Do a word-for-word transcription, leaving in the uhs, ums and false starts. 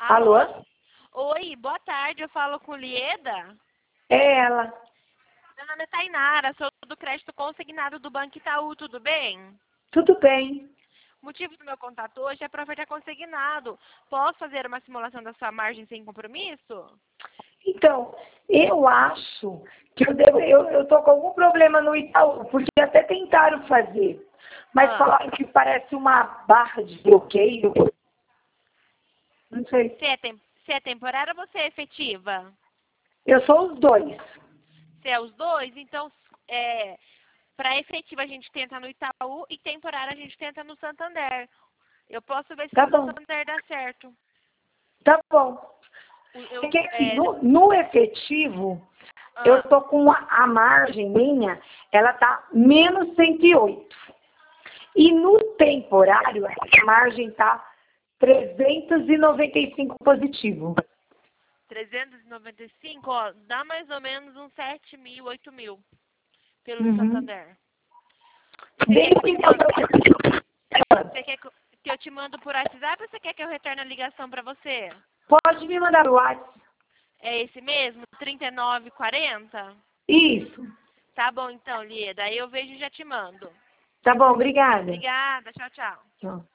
Alô? Alô? Oi, boa tarde, eu falo com Lieda. É ela. Meu nome é Tainara, sou do crédito consignado do Banco Itaú, tudo bem? Tudo bem. O motivo do meu contato hoje é para ofertar consignado. Posso fazer uma simulação da sua margem sem compromisso? Então, eu acho que eu devo, eu, eu tô com algum problema no Itaú, porque até tentaram fazer, mas Ah, falaram que parece uma barra de bloqueio. Não sei. se é, tem, se é temporária ou você é efetiva? Eu sou os dois. Se é os dois, então é, para efetiva a gente tenta no Itaú e temporária a gente tenta no Santander. Eu posso ver se Tá no bom, Santander dá certo. tá bom. O- É Eu, que assim, é, no, no efetivo, eu ah, tô com a, a margem minha, ela tá menos cento e oito. E no temporário, a margem tá trezentos e noventa e cinco positivo. trezentos e noventa e cinco, ó, dá mais ou menos uns sete mil, oito mil pelo Uhum. Santander. Você quer Deixa que eu te mando, eu- você quer que eu que eu te mando por WhatsApp ou você quer que eu retorne a ligação para você? Pode me mandar o WhatsApp. É esse mesmo? trinta e nove quarenta? Isso. Tá bom então, Lieda. Aí eu vejo e já te mando. Tá bom, obrigada. Obrigada, tchau, tchau. Tchau.